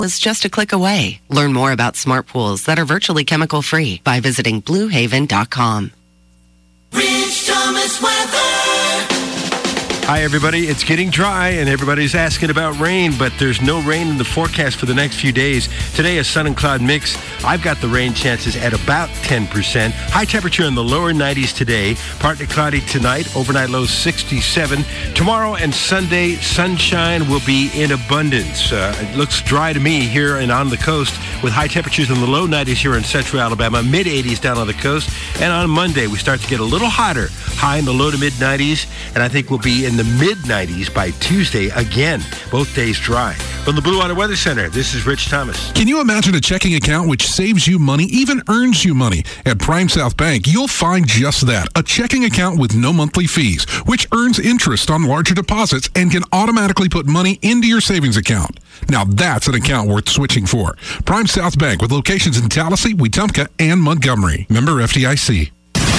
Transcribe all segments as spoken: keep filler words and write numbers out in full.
is just a click away. Learn more about smart pools that are virtually chemical-free by visiting blue haven dot com. Rich Thomas weather. Hi, everybody. It's getting dry, and everybody's asking about rain, but there's no rain in the forecast for the next few days. Today, a sun and cloud mix. I've got the rain chances at about ten percent. High temperature in the lower nineties today. Partly cloudy tonight. Overnight low sixty-seven. Tomorrow and Sunday, sunshine will be in abundance. Uh, it looks dry to me here and on the coast, with high temperatures in the low nineties here in central Alabama, mid eighties down on the coast. And on Monday, we start to get a little hotter. High in the low to mid nineties, and I think we'll be in the mid nineties by Tuesday again. Both days dry. From the Blue Water Weather Center, this is Rich Thomas. Can you imagine a checking account which saves you money, even earns you money? At Prime South Bank, you'll find just that. A checking account with no monthly fees, which earns interest on larger deposits and can automatically put money into your savings account. Now that's an account worth switching for. Prime South Bank, with locations in Tallahassee, Wetumpka, and Montgomery. Member F D I C.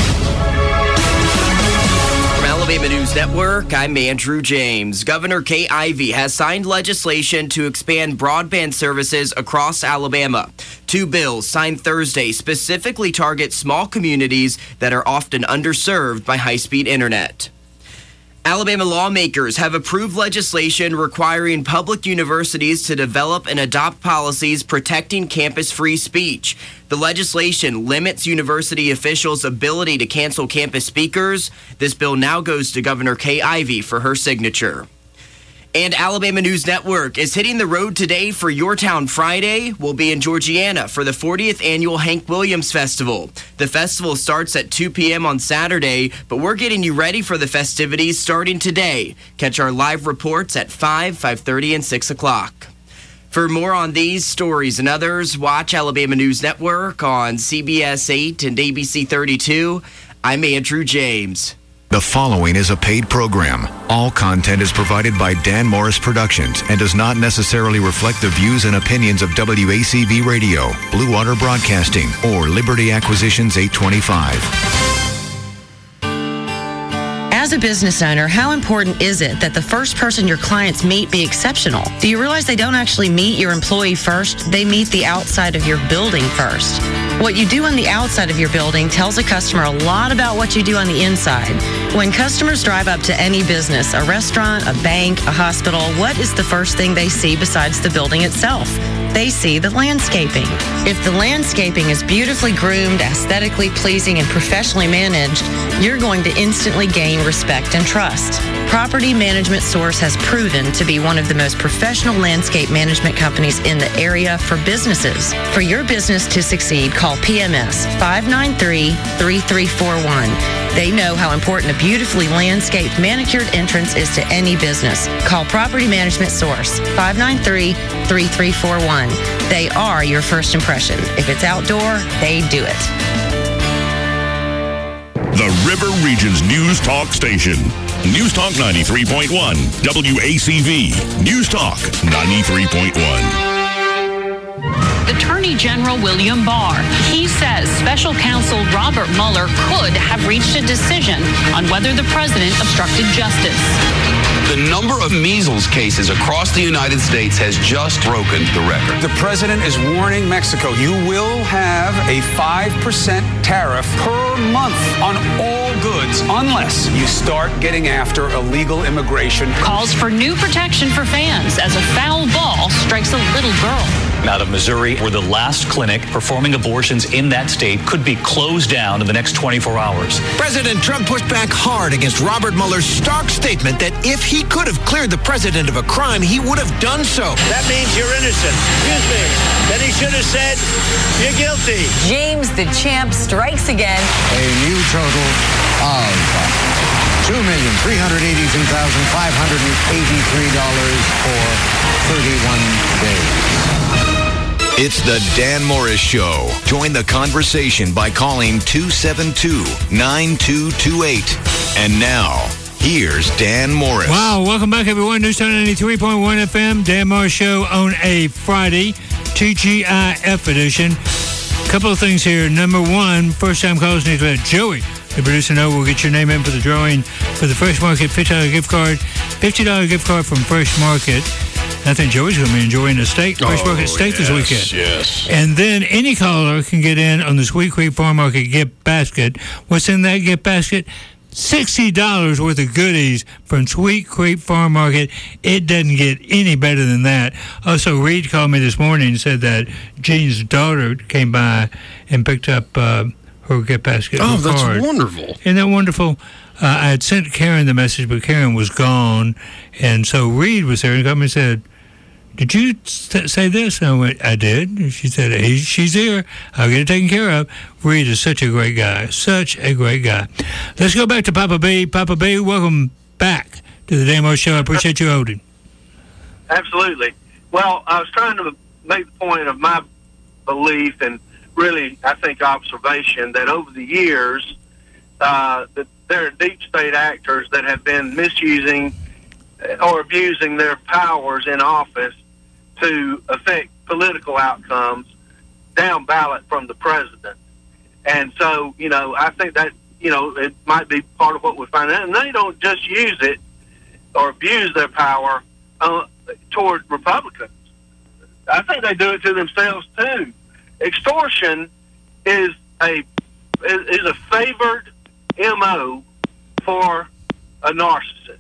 Alabama News Network, I'm Andrew James. Governor Kay Ivey has signed legislation to expand broadband services across Alabama. Two bills signed Thursday specifically target small communities that are often underserved by high-speed internet. Alabama lawmakers have approved legislation requiring public universities to develop and adopt policies protecting campus-free speech. The legislation limits university officials' ability to cancel campus speakers. This bill now goes to Governor Kay Ivey for her signature. And Alabama News Network is hitting the road today for Your Town Friday. We'll be in Georgiana for the fortieth Annual Hank Williams Festival. The festival starts at two p.m. on Saturday, but we're getting you ready for the festivities starting today. Catch our live reports at five, five thirty, and six o'clock. For more on these stories and others, watch Alabama News Network on C B S eight and A B C thirty-two. I'm Andrew James. The following is a paid program. All content is provided by Dan Morris Productions and does not necessarily reflect the views and opinions of W A C V Radio, Blue Water Broadcasting, or Liberty Acquisitions eight twenty-five. As a business owner, how important is it that the first person your clients meet be exceptional? Do you realize they don't actually meet your employee first? They meet the outside of your building first. What you do on the outside of your building tells a customer a lot about what you do on the inside. When customers drive up to any business, a restaurant, a bank, a hospital, what is the first thing they see besides the building itself? They see the landscaping. If the landscaping is beautifully groomed, aesthetically pleasing, and professionally managed, you're going to instantly gain respect and trust. Property Management Source has proven to be one of the most professional landscape management companies in the area for businesses. For your business to succeed, call P M S five nine three, three three four one. They know how important a beautifully landscaped, manicured entrance is to any business. Call Property Management Source, five nine three, three three four one. They are your first impression. If it's outdoor, they do it. The River Region's News Talk Station. News Talk ninety-three point one. W A C V. News Talk ninety-three point one. Attorney General William Barr. He says Special Counsel Robert Mueller could have reached a decision on whether the president obstructed justice. The number of measles cases across the United States has just broken the record. The president is warning Mexico, you will have a five percent tariff per month on all goods unless you start getting after illegal immigration. Calls for new protection for fans as a foul ball strikes a little girl. Out of Missouri, where the last clinic performing abortions in that state could be closed down in the next twenty-four hours. President Trump pushed back hard against Robert Mueller's stark statement that if he could have cleared the president of a crime, he would have done so. That means you're innocent. Excuse me. Then he should have said, you're guilty. James the Champ strikes again. A new total of two million, three hundred eighty-two thousand, five hundred eighty-three dollars for thirty-one days. It's the Dan Morris Show. Join the conversation by calling two seven two, nine two two eight. And now, here's Dan Morris. Wow, welcome back, everyone. News Talk ninety-three point one F M, Dan Morris Show on a Friday, T G I F edition. A couple of things here. Number one, first-time callers need to let Joey, the producer, know. We'll get your name in for the drawing for the Fresh Market fifty dollars gift card. fifty dollars gift card from Fresh Market. And I think Joey's going to be enjoying the steak, fresh Oh, market steak this yes, weekend. yes. And then any caller can get in on the Sweet Creek Farm Market gift basket. What's in that gift basket? sixty dollars worth of goodies from Sweet Creek Farm Market. It doesn't get any better than that. Also, Reed called me this morning and said that Jean's daughter came by and picked up uh, her gift basket. Oh, her that's card. wonderful. Isn't that wonderful? Uh, I had sent Karen the message, but Karen was gone. And so Reed was there and called me and said, did you st- say this? And I went, I did. And she said, hey, she's here. I'll get it taken care of. Reed is such a great guy. Such a great guy. Let's go back to Papa B. Papa B, welcome back to the Damo Show. I appreciate you holding. Absolutely. Well, I was trying to make the point of my belief and really, I think, observation that over the years, uh, that there are deep state actors that have been misusing or abusing their powers in office to affect political outcomes down ballot from the president. And so, you know, I think that, you know, it might be part of what we find out. And they don't just use it or abuse their power uh, toward Republicans. I think they do it to themselves, too. Extortion is a is a favored M O for a narcissist.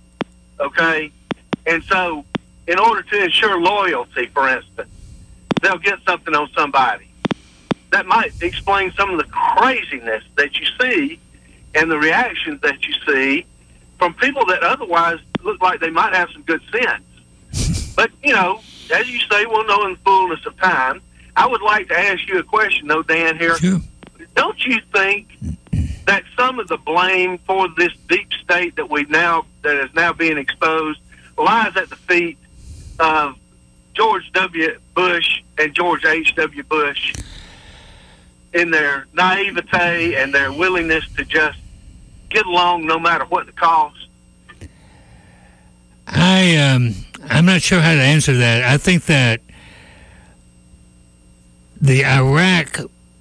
Okay? And so, in order to ensure loyalty, for instance, they'll get something on somebody. That might explain some of the craziness that you see and the reactions that you see from people that otherwise look like they might have some good sense. But, you know, as you say, we'll know in the fullness of time. I would like to ask you a question, though, Dan, here. Sure. Don't you think that some of the blame for this deep state that we now that is now being exposed lies at the feet of George W. Bush and George H W. Bush in their naivete and their willingness to just get along no matter what the cost? I um, I'm not sure how to answer that. I think that the Iraq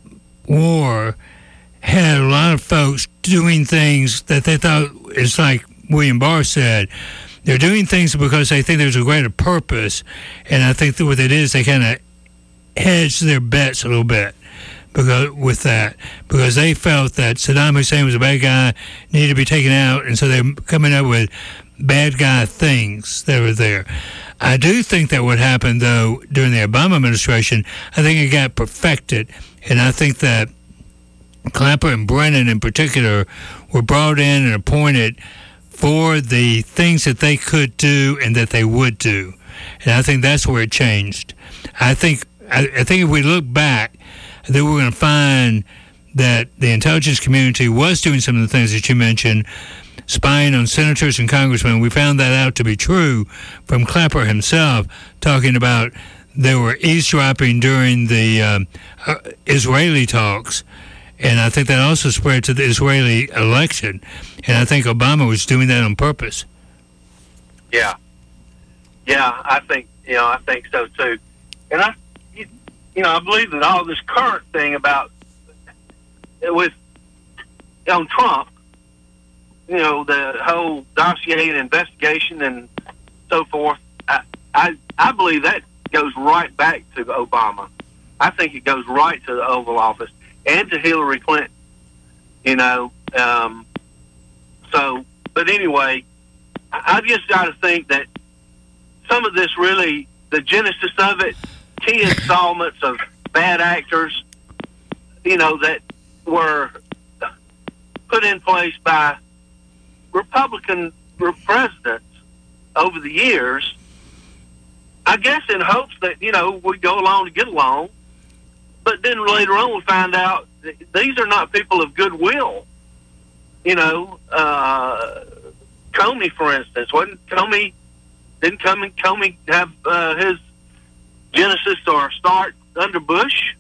war had a lot of folks doing things that they thought, it's like William Barr said, they're doing things because they think there's a greater purpose, and I think that what it is, they kind of hedged their bets a little bit because with that, because they felt that Saddam Hussein was a bad guy, needed to be taken out, and so they're coming up with bad guy things that were there. I do think that what happened, though, during the Obama administration, I think it got perfected, and I think that Clapper and Brennan in particular were brought in and appointed for the things that they could do and that they would do. And I think that's where it changed. I think I, I think if we look back, then we're going to find that the intelligence community was doing some of the things that you mentioned, spying on senators and congressmen. We found that out to be true from Clapper himself, talking about they were eavesdropping during the um, uh, Israeli talks. And I think that also spread to the Israeli election. And I think Obama was doing that on purpose. Yeah. Yeah, I think, you know, I think so, too. And I, you, you know, I believe that all this current thing about, with, on Trump, you know, the whole dossier and investigation and so forth, I, I, I believe that goes right back to Obama. I think it goes right to the Oval Office and to Hillary Clinton, you know. Um, so, but anyway, I, I just got to think that some of this really, the genesis of it, key installments of bad actors, you know, that were put in place by Republican presidents over the years, I guess in hopes that, you know, we go along to get along. But then later on we find out that these are not people of goodwill. You know, uh, Comey, for instance, wasn't Comey, didn't Comey, Comey have uh, his genesis or start under Bush?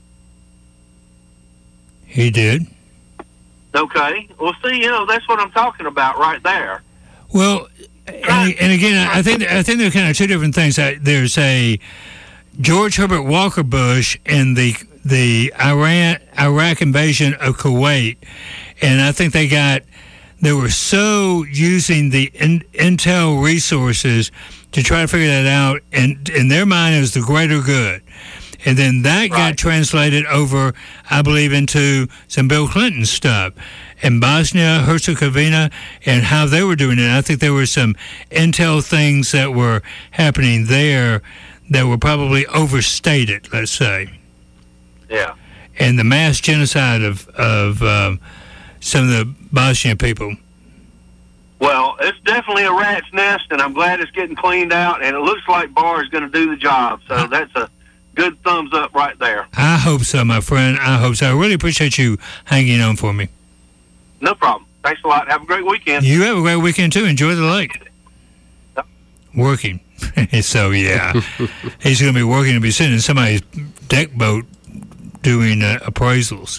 He did. Okay. Well, see, you know, that's what I'm talking about right there. Well, and, and again, I think I think there are kind of two different things. There's a George Herbert Walker Bush and the the Iran Iraq invasion of Kuwait, and I think they got they were so using the in, intel resources to try to figure that out, and in their mind it was the greater good. And then that right. got translated over, I believe, into some Bill Clinton stuff in Bosnia, Herzegovina, and how they were doing it. I think there were some intel things that were happening there that were probably overstated, let's say. Yeah. And the mass genocide of, of um, some of the Bosnian people. Well, it's definitely a rat's nest, and I'm glad it's getting cleaned out, and it looks like Barr is going to do the job. So that's a good thumbs up right there. I hope so, my friend. I hope so. I really appreciate you hanging on for me. No problem. Thanks a lot. Have a great weekend. You have a great weekend, too. Enjoy the lake. Yep. Working. So, yeah. He's going to be working to be sitting in somebody's deck boat doing uh, appraisals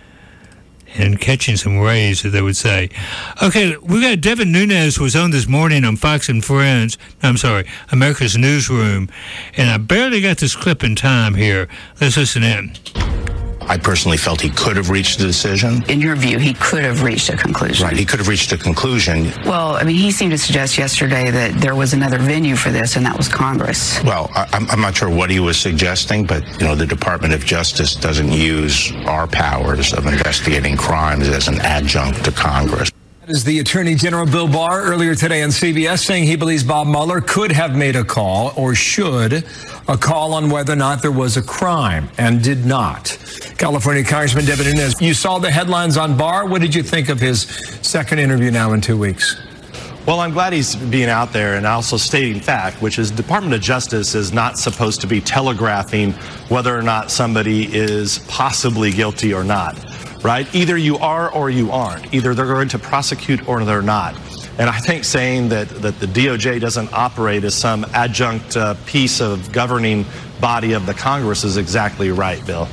and catching some rays, as they would say. Okay, we got Devin Nunes was on this morning on Fox and Friends. I'm sorry, America's Newsroom, and I barely got this clip in time here. Let's listen in. I personally felt he could have reached a decision. In your view, he could have reached a conclusion. Right, he could have reached a conclusion. Well, I mean, he seemed to suggest yesterday that there was another venue for this, and that was Congress. Well, I, I'm, I'm not sure what he was suggesting, but, you know, the Department of Justice doesn't use our powers of investigating crimes as an adjunct to Congress. That is the Attorney General Bill Barr earlier today on C B S saying he believes Bob Mueller could have made a call, or should, a call on whether or not there was a crime, and did not. California Congressman Devin Nunes, you saw the headlines on Barr. What did you think of his second interview now in two weeks? Well, I'm glad he's being out there and also stating fact, which is the Department of Justice is not supposed to be telegraphing whether or not somebody is possibly guilty or not, right? Either you are or you aren't. Either they're going to prosecute or they're not. And I think saying that, that the D O J doesn't operate as some adjunct uh, piece of governing body of the Congress is exactly right, Bill.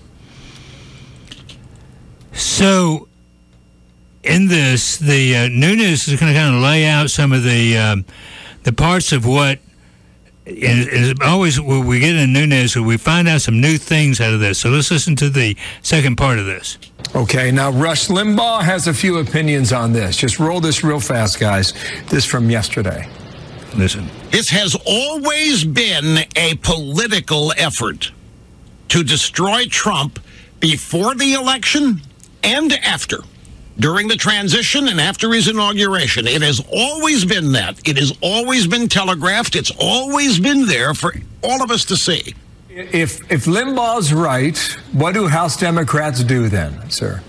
So, in this, the uh, Nunes is going to kind of lay out some of the um, the parts of what, and it's always when we get in Nunes, we find out some new things out of this. So let's listen to the second part of this. Okay, now Rush Limbaugh has a few opinions on this. Just roll this real fast, guys. This from yesterday. Listen. This has always been a political effort to destroy Trump before the election and after. During the transition and after his inauguration. It has always been that. It has always been telegraphed. It's always been there for all of us to see. If if Limbaugh's right, what do House Democrats do then, sir?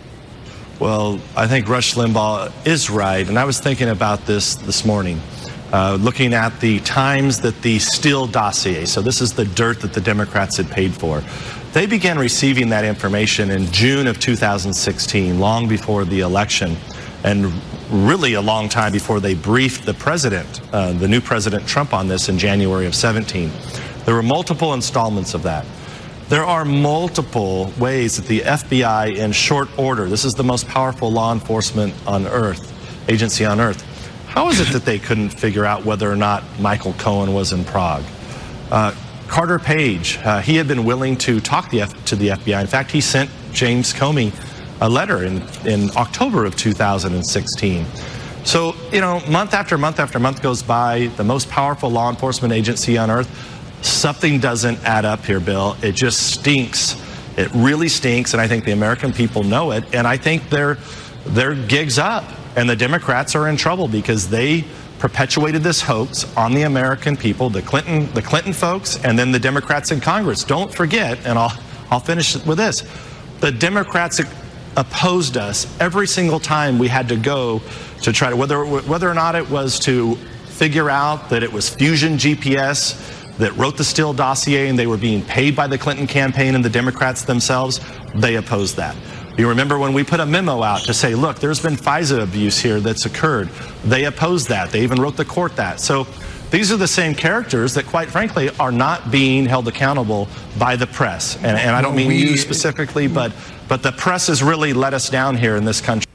Well, I think Rush Limbaugh is right, and I was thinking about this this morning, uh, looking at the times that the Steele dossier, so this is the dirt that the Democrats had paid for, they began receiving that information in June of two thousand sixteen, long before the election, and really a long time before they briefed the president, uh, the new President Trump, on this in January of seventeen. There were multiple installments of that. There are multiple ways that the F B I, in short order, this is the most powerful law enforcement on earth, agency on earth. How is it that they couldn't figure out whether or not Michael Cohen was in Prague? Uh, Carter Page, uh, he had been willing to talk the F- to the F B I. In fact, he sent James Comey a letter in, in October of two thousand sixteen. So, you know, month after month after month goes by, the most powerful law enforcement agency on earth, something doesn't add up here, Bill. It just stinks. It really stinks, and I think the American people know it, and I think their their gig's up, and the Democrats are in trouble because they perpetuated this hoax on the American people, the Clinton the Clinton folks, and then the Democrats in Congress. Don't forget, and I'll I'll finish with this, the Democrats opposed us every single time we had to go to try to, whether whether or not it was to figure out that it was Fusion G P S that wrote the Steele dossier and they were being paid by the Clinton campaign and the Democrats themselves, they opposed that. You remember when we put a memo out to say, look, there's been FISA abuse here that's occurred. They opposed that. They even wrote the court that. So these are the same characters that, quite frankly, are not being held accountable by the press. And, and I don't mean you specifically, but, but the press has really let us down here in this country.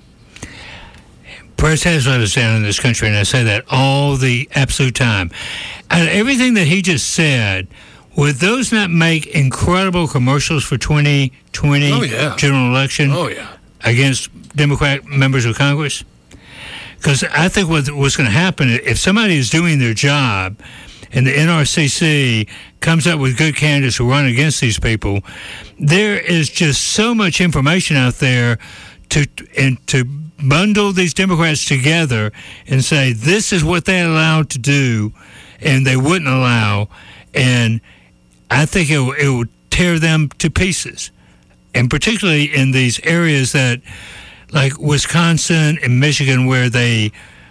Press has let us down in this country, and I say that all the absolute time. And everything that he just said, would those not make incredible commercials for twenty twenty oh, yeah. general election oh, yeah. against Democrat members of Congress? Because I think what, what's going to happen, if somebody is doing their job and the N R C C comes up with good candidates who run against these people, there is just so much information out there to and to bundle these Democrats together and say this is what they're allowed to do and they wouldn't allow. And I think it, it will tear them to pieces. And particularly in these areas that, like Wisconsin and Michigan, where they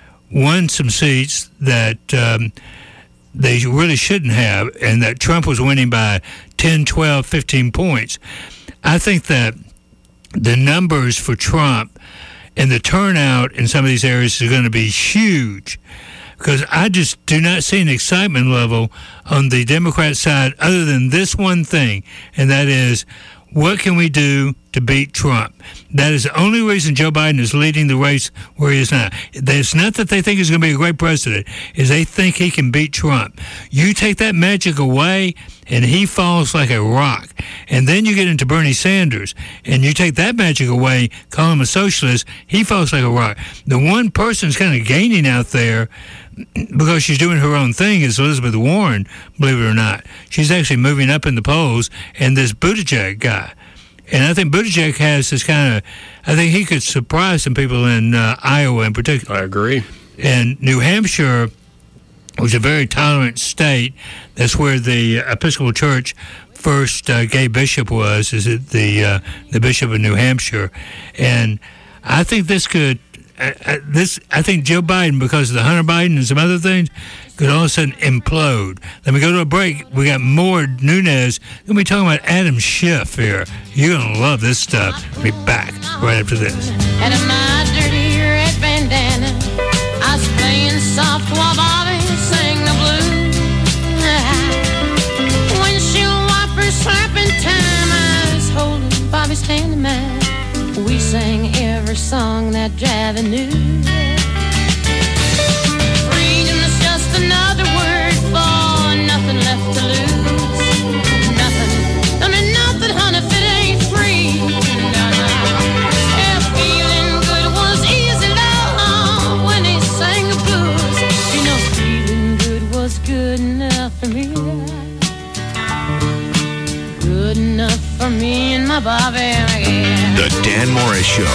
won some seats that um, they really shouldn't have, and that Trump was winning by ten, twelve, fifteen points. I think that the numbers for Trump and the turnout in some of these areas is going to be huge, because I just do not see an excitement level on the Democrat side other than this one thing, and that is, what can we do to beat Trump? That is the only reason Joe Biden is leading the race where he is now. It's not that they think he's going to be a great president. Is they think he can beat Trump. You take that magic away, and he falls like a rock. And then you get into Bernie Sanders, and you take that magic away, call him a socialist, he falls like a rock. The one person that's kind of gaining out there, because she's doing her own thing, is Elizabeth Warren, believe it or not. She's actually moving up in the polls, and this Buttigieg guy. And I think Buttigieg has this kind of, I think he could surprise some people in uh, Iowa in particular. I agree. And New Hampshire was a very tolerant state. That's where the Episcopal Church first uh, gay bishop was, is it the uh, the bishop of New Hampshire. And I think this could, uh, uh, this I think Joe Biden, because of the Hunter Biden and some other things, could all of a sudden implode. Let me go to a break. We got more Nunes. We'll be talking about Adam Schiff here. You're going to love this stuff. We'll be back right after this. And in my dirty red bandana, I was playing soft while Bobby sang the blues. Windshield wipers slapping time, I was holding Bobby's hand in mine. We sang every song that Javi knew. Another word for nothing left to lose. Nothing, I mean nothing, honey, if it ain't free. No, no. Yeah, feeling good was easy, love, when he sang the blues. You know, feeling good was good enough for me. Good enough for me and my Bobby again. The Dan Morris Show.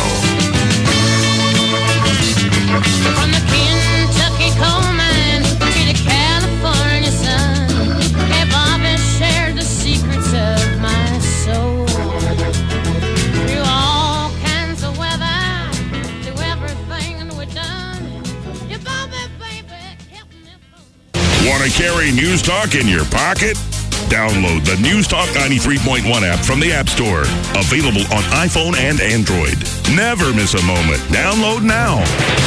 From the Kentucky coal mine to the California sun, hey, Bobby shared the secrets of my soul. Through all kinds of weather, through everything we've done, yeah, Bobby, baby, kept me. Want to carry News Talk in your pocket? Download the News Talk ninety-three point one app from the App Store. Available on iPhone and Android. Never miss a moment. Download now.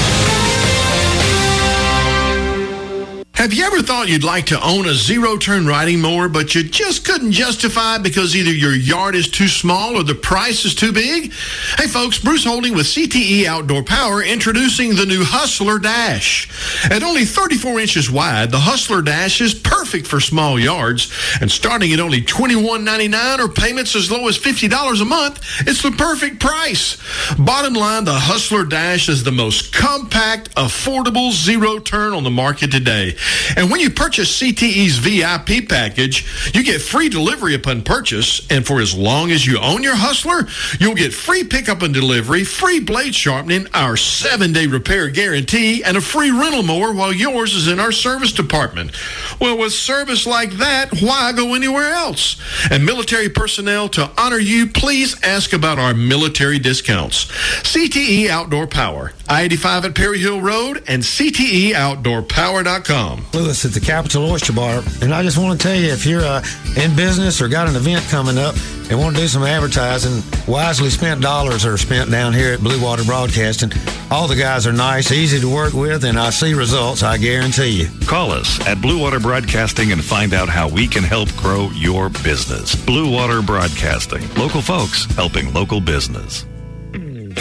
Have you ever thought you'd like to own a zero-turn riding mower, but you just couldn't justify it because either your yard is too small or the price is too big? Hey folks, Bruce Holding with C T E Outdoor Power introducing the new Hustler Dash. At only thirty-four inches wide, the Hustler Dash is perfect for small yards, and starting at only twenty-one ninety-nine or payments as low as fifty dollars a month, it's the perfect price. Bottom line, the Hustler Dash is the most compact, affordable zero-turn on the market today. And when you purchase C T E's V I P package, you get free delivery upon purchase. And for as long as you own your Hustler, you'll get free pickup and delivery, free blade sharpening, our seven-day repair guarantee, and a free rental mower while yours is in our service department. Well, with service like that, why go anywhere else? And military personnel, to honor you, please ask about our military discounts. C T E Outdoor Power, I eighty-five at Perry Hill Road, and C T E outdoor power dot com. Lewis at the Capital Oyster Bar, and I just want to tell you, if you're uh, in business or got an event coming up and want to do some advertising, wisely spent dollars are spent down here at Blue Water Broadcasting. All the guys are nice, easy to work with, and I see results, I guarantee you. Call us at Blue Water Broadcasting and find out how we can help grow your business. Blue Water Broadcasting, local folks helping local business.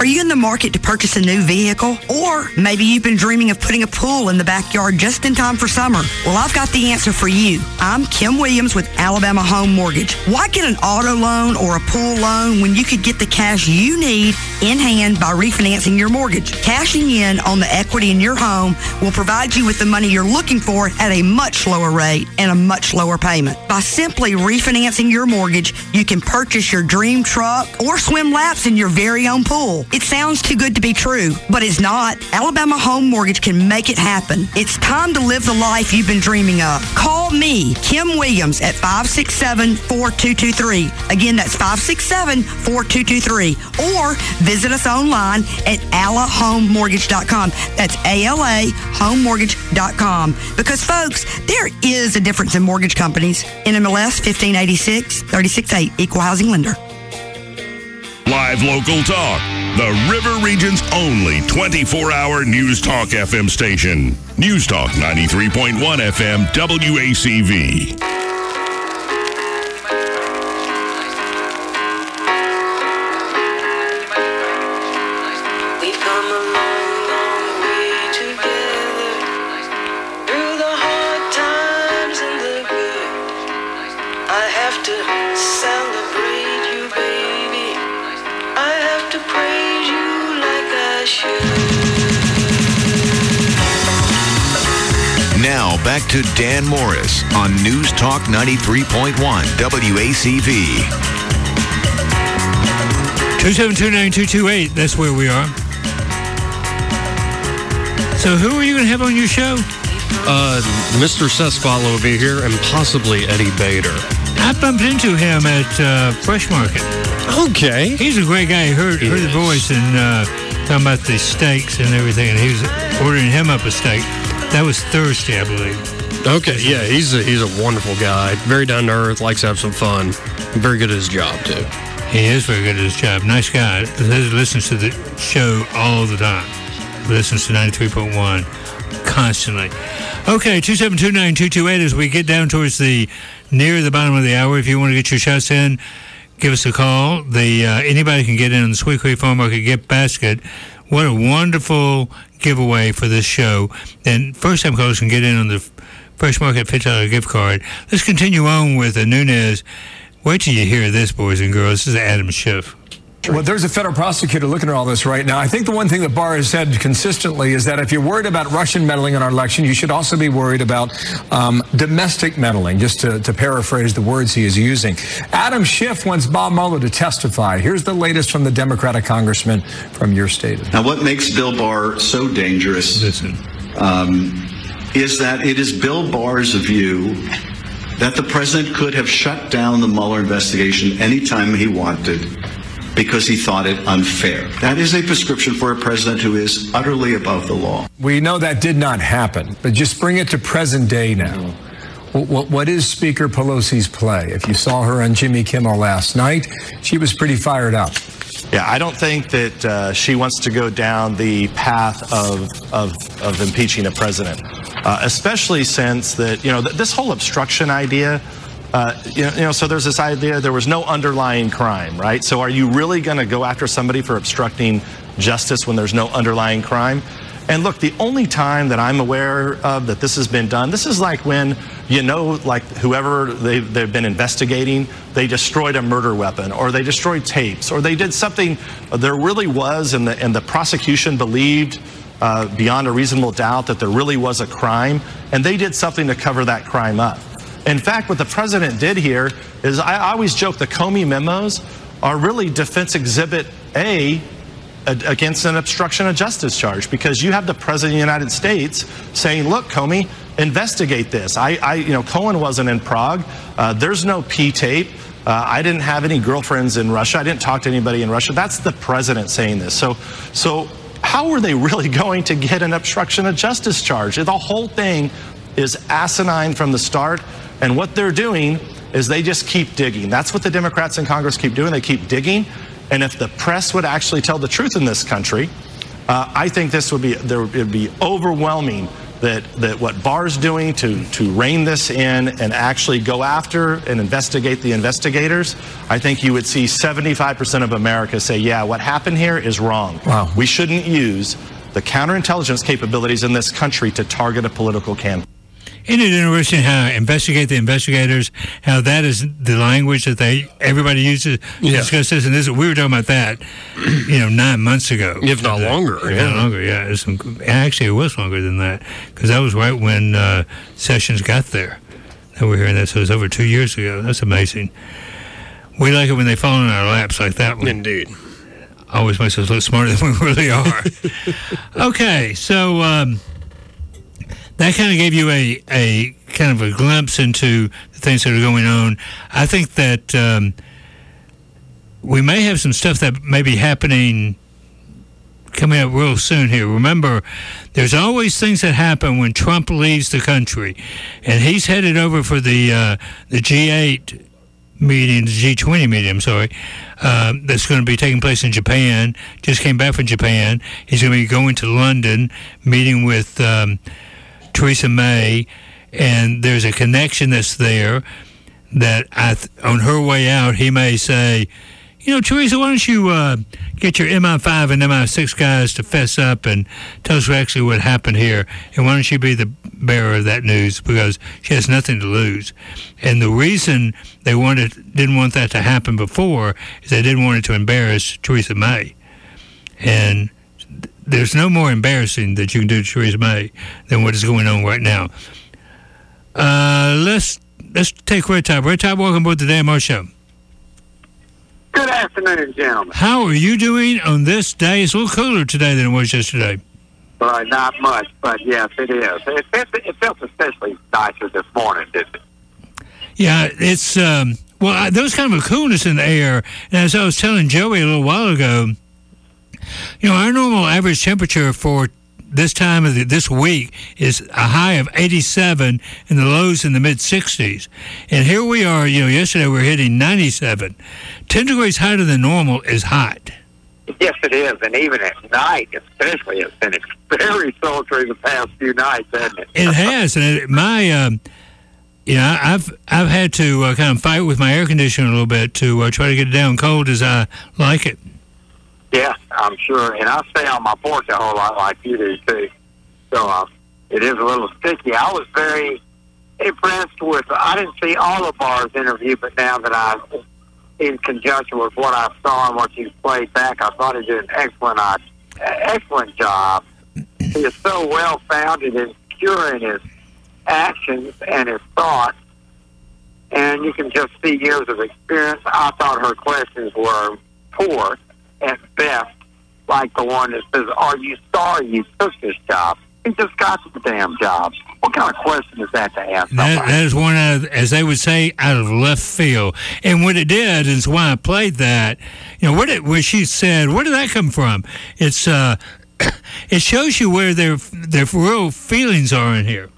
Are you in the market to purchase a new vehicle? Or maybe you've been dreaming of putting a pool in the backyard just in time for summer? Well, I've got the answer for you. I'm Kim Williams with Alabama Home Mortgage. Why get an auto loan or a pool loan when you could get the cash you need in hand by refinancing your mortgage? Cashing in on the equity in your home will provide you with the money you're looking for at a much lower rate and a much lower payment. By simply refinancing your mortgage, you can purchase your dream truck or swim laps in your very own pool. It sounds too good to be true, but it's not. Alabama Home Mortgage can make it happen. It's time to live the life you've been dreaming of. Call me, Kim Williams, at five six seven, four two two three. Again, that's five six seven, four two two three. Or visit us online at ala home mortgage dot com. That's A L A home mortgage dot com. Because, folks, there is a difference in mortgage companies. N M L S fifteen eighty-six, thirty-six eight, Equal Housing Lender. Live local talk. The River Region's only twenty-four hour News Talk F M station. News Talk ninety-three point one F M W A C V. Now back to Dan Morris on News Talk ninety-three point one W A C V. two seven two, nine two two eight, that's where we are. So who are you going to have on your show? Uh, Mister Sesfalo will be here, and possibly Eddie Bader. I bumped into him at uh, Fresh Market. Okay. He's a great guy. He heard, he heard the voice and uh, talking about the steaks and everything, and he was ordering him up a steak. That was Thursday, I believe. Okay, yeah, he's a, he's a wonderful guy. Very down to earth, likes to have some fun. Very good at his job, too. He is very good at his job. Nice guy. He listens to the show all the time. He listens to ninety-three point one constantly. Okay, two seven two, nine two two eight as we get down towards the near the bottom of the hour. If you want to get your shots in, give us a call. The uh, anybody can get in on the Sweet Creek Farm Market gift basket. What a wonderful giveaway for this show. And first-time callers can get in on the Fresh Market fifty dollars gift card. Let's continue on with the Nunes. Wait till you hear this, boys and girls. This is Adam Schiff. Well, there's a federal prosecutor looking at all this right now. I think the one thing that Barr has said consistently is that if you're worried about Russian meddling in our election, you should also be worried about um, domestic meddling, just to, to paraphrase the words he is using. Adam Schiff wants Bob Mueller to testify. Here's the latest from the Democratic congressman from your state. Now, what makes Bill Barr so dangerous um, is that it is Bill Barr's view that the president could have shut down the Mueller investigation anytime he wanted, because he thought it unfair. That is a prescription for a president who is utterly above the law. We know that did not happen, but just bring it to present day now. What, what is Speaker Pelosi's play? If you saw her on Jimmy Kimmel last night, she was pretty fired up. Yeah, I don't think that uh, she wants to go down the path of of, of impeaching a president, uh, especially since that, you know, th- this whole obstruction idea. Uh, you, know, you know, so there's this idea there was no underlying crime, right? So are you really going to go after somebody for obstructing justice when there's no underlying crime? And look, the only time that I'm aware of that this has been done, this is like when, you know, like whoever they've, they've been investigating, they destroyed a murder weapon, or they destroyed tapes, or they did something there really was, and the, and the prosecution believed uh, beyond a reasonable doubt that there really was a crime, and they did something to cover that crime up. In fact, what the president did here is, I always joke, the Comey memos are really defense exhibit A against an obstruction of justice charge, because you have the president of the United States saying, look, Comey, investigate this. I, I you know, Cohen wasn't in Prague. Uh, there's no P tape. Uh, I didn't have any girlfriends in Russia. I didn't talk to anybody in Russia. That's the president saying this. So, so how are they really going to get an obstruction of justice charge? The whole thing is asinine from the start. And what they're doing is they just keep digging. That's what the Democrats in Congress keep doing. They keep digging. And if the press would actually tell the truth in this country, uh, I think this would be there would be overwhelming that, that what Barr's doing to, to rein this in and actually go after and investigate the investigators, I think you would see seventy-five percent of America say, yeah, what happened here is wrong. Wow. We shouldn't use the counterintelligence capabilities in this country to target a political candidate. Isn't it interesting how investigate the investigators, how that is the language that they everybody uses to Yeah. discuss this? And this, we were talking about that, you know, nine months ago. If not longer, If yeah. not longer, yeah. It's some, actually, it was longer than that because that was right when uh, Sessions got there. That we're hearing that, so it was over two years ago. That's amazing. We like it when they fall in our laps like that one. Indeed. Always makes us look smarter than we really are. Okay, so... Um, that kind of gave you a, a kind of a glimpse into the things that are going on. I think that um, we may have some stuff that may be happening coming up real soon here. Remember, there's always things that happen when Trump leaves the country, and he's headed over for the uh, the G eight meeting, the G twenty meeting, I'm sorry, um, that's going to be taking place in Japan. Just came back from Japan. He's going to be going to London, meeting with... Um, Theresa May, and there's a connection that's there that I th- on her way out, he may say, you know, Theresa, why don't you uh, get your M I five and M I six guys to fess up and tell us actually what happened here, and why don't you be the bearer of that news, because she has nothing to lose. And the reason they wanted didn't want that to happen before is they didn't want it to embarrass Theresa May. And there's no more embarrassing that you can do to Theresa May than what is going on right now. Uh, let's let's take Red Top. Red Top, welcome aboard the Dan Moore Show. Good afternoon, gentlemen. How are you doing on this day? It's a little cooler today than it was yesterday. Well, not much, but yes, it is. It, it, it felt especially nicer this morning, didn't it? Yeah, it's, um, well, I, there was kind of a coolness in the air. And as I was telling Joey a little while ago, you know, our normal average temperature for this time of the, this week is a high of eighty-seven and the lows in the mid sixties. And here we are, you know, yesterday we were hitting ninety-seven. ten degrees hotter than normal is hot. Yes, it is. And even at night, especially, it's been very sultry the past few nights, hasn't it? It has. And it, my, um, you know, I've, I've had to uh, kind of fight with my air conditioner a little bit to uh, try to get it down cold as I like it. Yeah, I'm sure. And I stay on my porch a whole lot like you do, too. So uh, it is a little sticky. I was very impressed with, I didn't see all of Barr's interview, but now that I, in conjunction with what I saw and what you played back, I thought he did an excellent, uh, excellent job. He is so well-founded and pure in his actions and his thoughts, and you can just see years of experience. I thought her questions were poor at best, like the one that says, are you sorry you took this job? He just got the damn job. What kind of question is that to ask somebody? That, that is one, out of, as they would say, out of left field. And what it did is why I played that, you know, where, did, where she said, where did that come from? It's uh, it shows you where their their real feelings are in here.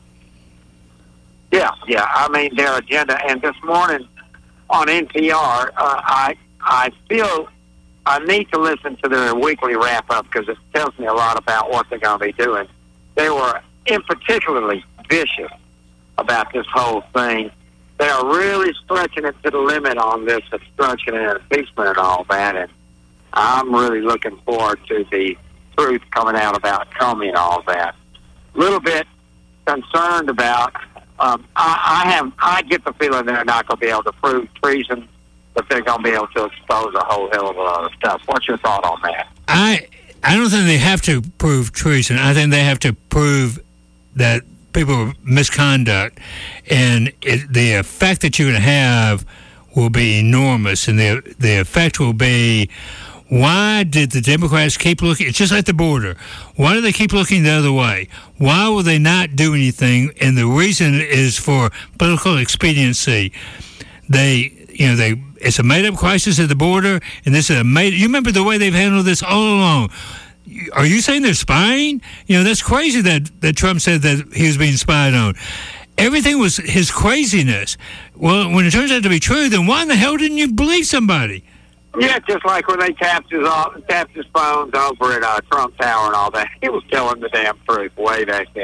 Yeah, yeah. I mean, their agenda. And this morning on N P R, uh, I I feel I need to listen to their weekly wrap-up because it tells me a lot about what they're going to be doing. They were in particularly vicious about this whole thing. They are really stretching it to the limit on this obstruction and impeachment and all that, and I'm really looking forward to the truth coming out about Comey and all that. A little bit concerned about, um, I, I have, I get the feeling they're not going to be able to prove treason, but they're going to be able to expose a whole hell of a lot of stuff. What's your thought on that? I I don't think they have to prove treason. I think they have to prove that people misconduct, and it, the effect that you're going to have will be enormous, and the the effect will be, why did the Democrats keep looking? It's just like the border. Why do they keep looking the other way? Why will they not do anything? And the reason is for political expediency. They, you know, they it's a made-up crisis at the border, and this is a made. You remember the way they've handled this all along. Are you saying they're spying? You know, that's crazy that, that Trump said that he was being spied on. Everything was his craziness. Well, when it turns out to be true, then why in the hell didn't you believe somebody? Yeah, just like when they tapped his off, tapped his phones over at uh, Trump Tower and all that. He was telling the damn truth way back then.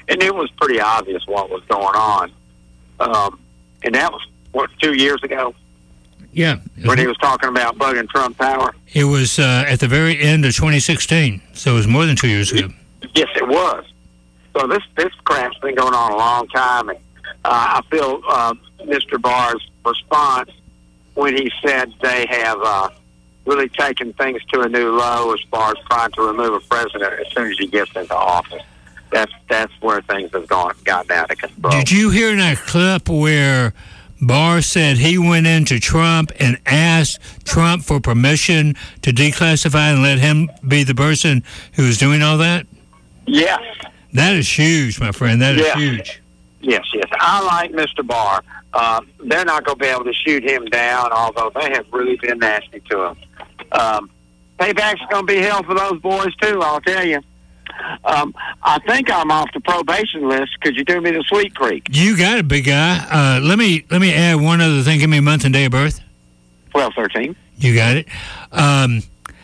and it was pretty obvious what was going on. Um, and that was, what, two years ago? Yeah. When he was talking about bugging Trump Tower? It was uh, at the very end of twenty sixteen, so it was more than two years ago. Yes, it was. So this, this crap's been going on a long time, and uh, I feel uh, Mister Barr's response when he said they have uh, really taken things to a new low as far as trying to remove a president as soon as he gets into office. That's that's where things have gone gotten out of control. Did you hear that clip where Barr said he went into Trump and asked Trump for permission to declassify and let him be the person who was doing all that? Yes. That is huge, my friend. That is Yes. huge. Yes, yes. I like Mister Barr. Uh, they're not going to be able to shoot him down, although they have really been nasty to him. Um, payback's going to be hell for those boys, too, I'll tell you. Um, I think I'm off the probation list. Could you do me the Sweet Creek? You got it, big guy. Uh, let me let me add one other thing. Give me a month and day of birth. twelve thirteen. You got it. Um,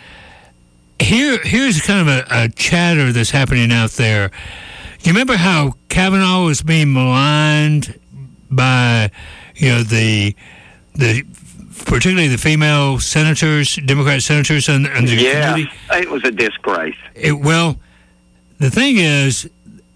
here, here's kind of a, a chatter that's happening out there. You remember how Kavanaugh was being maligned by, you know, the the particularly the female senators, Democrat senators, on, on the Yeah, committee? it was a disgrace. It, well, the thing is,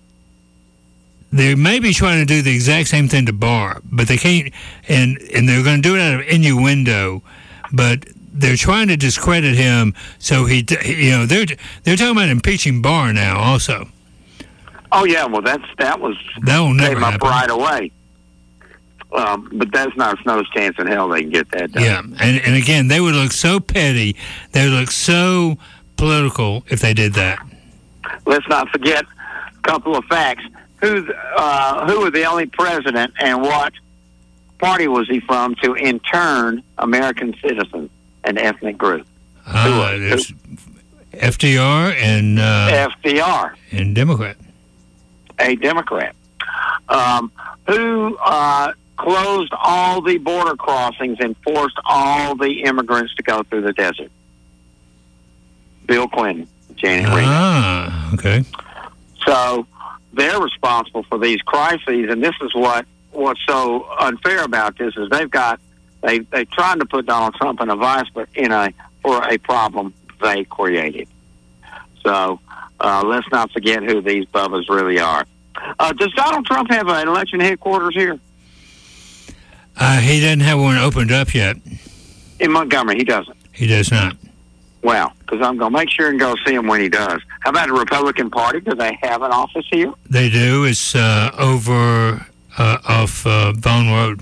they may be trying to do the exact same thing to Barr, but they can't, and, and they're going to do it out of innuendo, but they're trying to discredit him, so he, you know, they're they're talking about impeaching Barr now also. Oh, yeah, well, that's that was That will never came up happen. right away. Um, but that's not no chance in hell they can get that done. Yeah, and, and again, they would look so petty, they would look so political if they did that. Let's not forget a couple of facts. Who uh, who was the only president and what party was he from to intern American citizens, an ethnic group? Uh, there's F D R and uh, F D R. and Democrat. A Democrat. Um, who uh, closed all the border crossings and forced all the immigrants to go through the desert? Bill Clinton, Janet Reno. Ah, okay. So they're responsible for these crises, and this is what what's so unfair about this is they've got they they tried to put Donald Trump in a vice, but in a for a problem they created. So uh, let's not forget who these bubbas really are. Uh, does Donald Trump have an election headquarters here Uh, he doesn't have one opened up yet. in Montgomery? He doesn't. He does not. Wow, because I'm going to make sure and go see him when he does. How about the Republican Party? Do they have an office here? They do. It's uh, over uh, off uh, Vaughn Road.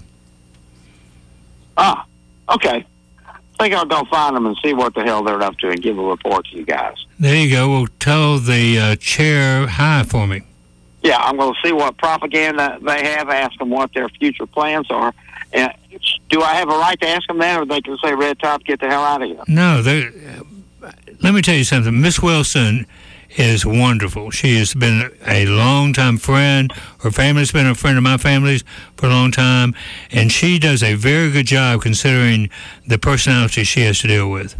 Ah, okay. I think I'll go find them and see what the hell they're up to and give a report to you guys. There you go. Well, tell the uh, chair hi for me. Yeah, I'm going to see what propaganda they have, ask them what their future plans are. And do I have a right to ask them that, or they can say, Red Top, get the hell out of here? No, they- uh, let me tell you something. Miss Wilson is wonderful. She has been a long-time friend. Her family's been a friend of my family's for a long time, and she does a very good job considering the personality she has to deal with.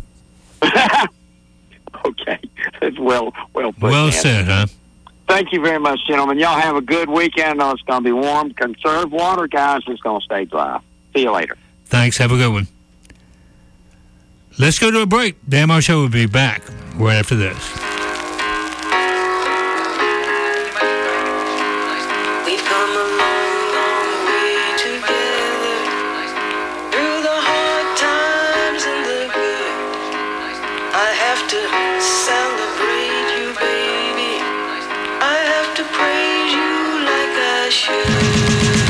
Okay. That's well, well put. Well man. said, huh? Thank you very much, gentlemen. Y'all have a good weekend. I know it's going to be warm. Conserve water, guys. It's going to stay dry. See you later. Thanks. Have a good one. Let's go to a break. Dan Marr Show will be back right after this. We've come a long, long way together, through the hard times and the good. I have to celebrate you, baby. I have to praise you like I should.